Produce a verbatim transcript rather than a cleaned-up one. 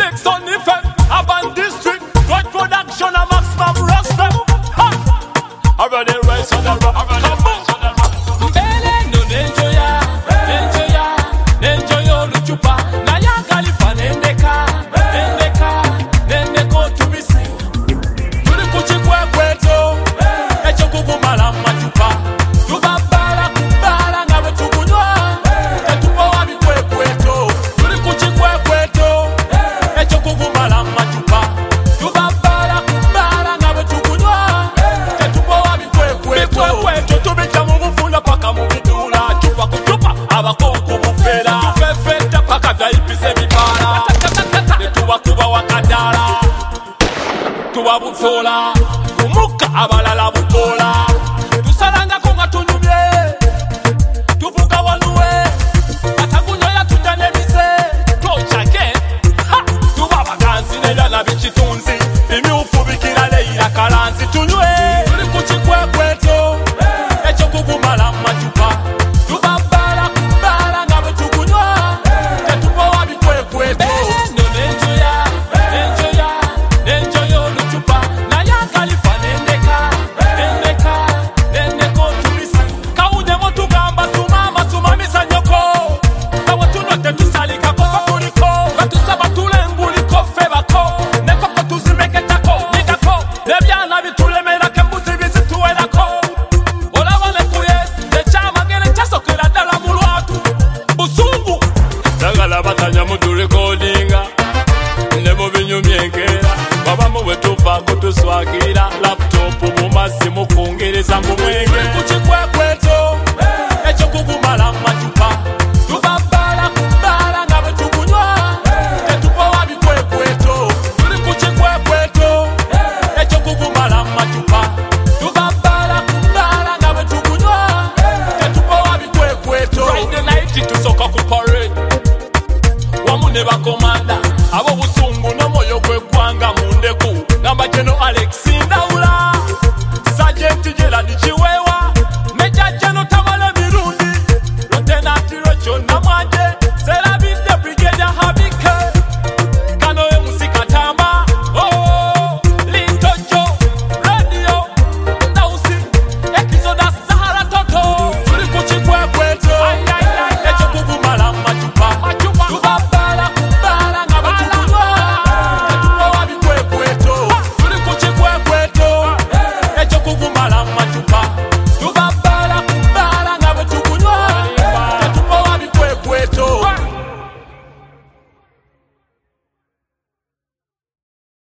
Big Sun Effect, Urban District, Good Production, a maximum roster. Ha! Already rise on the rock. Come on. Mbele no nenjoya, nenjoya, nenjoya luchupa. Na ya Khalifa nendeka, nendeka, nendeko tubisi. Tuli kuchikwe kweto, echo kugumala machupa. Tubabala kubala ngabe tukunywa, etupo wabi kwe kweto. Tuli kuchikwe kweto, echo kugumala machupa. Tubabala kubala ngabe tukunywa, etupo wabi kwe kweto. Kweto tubita mubufula paka mubidula. Chupa kuchupa abakonku bufera. Tufefeta paka vyayipise bibala. Netuba kuba wakadala, tuba butola. Kumuka abalala butola. Tusalanga konga tunyumye, tuvuga wanuwe. Atakunyoya tutanemise. Tochake, ha! Tuba baganzi nebyana bichitunzi. Imyufu bikira leira kalanzi tunywe. Tuli kuchikwe kweto, echo kugumala machupa. Tubabala kubala ngabe tukunywa, tetupo wabi kwe kweto. No nenjoya, nenjoya, nenjoya luchupa. Na ya Khalifa nendeka, nendeka, nendeko tubisi. Kaunye motu gamba sumama sumamisa nyoko. Kawa tunwete tusalika kofa kuliko. Katusaba tule nguliko febako. Neko kutuzimeketako, nigako. Lebyana bitulemera kembuzi bizituwelako. Olabale kuyes, nechama gene chasokera dala mulwatu. Busungu Dagala batanya mutu recordinga. Nebo binyumyenkera. Baba muwe tuva kutuswagira. Laptop mumasi mukungereza ngumwenge. Tuli kuchikwe kweto, echo kugumala machupa. Tubabala kubala ngabe tukunywa, tetupo wabi kwe kweto. Tuli kuchikwe kweto, echo kugumala machupa. Tubabala kubala ngabe tukunywa, tetupo wabi kwe kweto. Friday night tusoka ku parade. Wamune bakomanda abo busungu no moyo kwe kwanga mundeku. Ngamba General Alex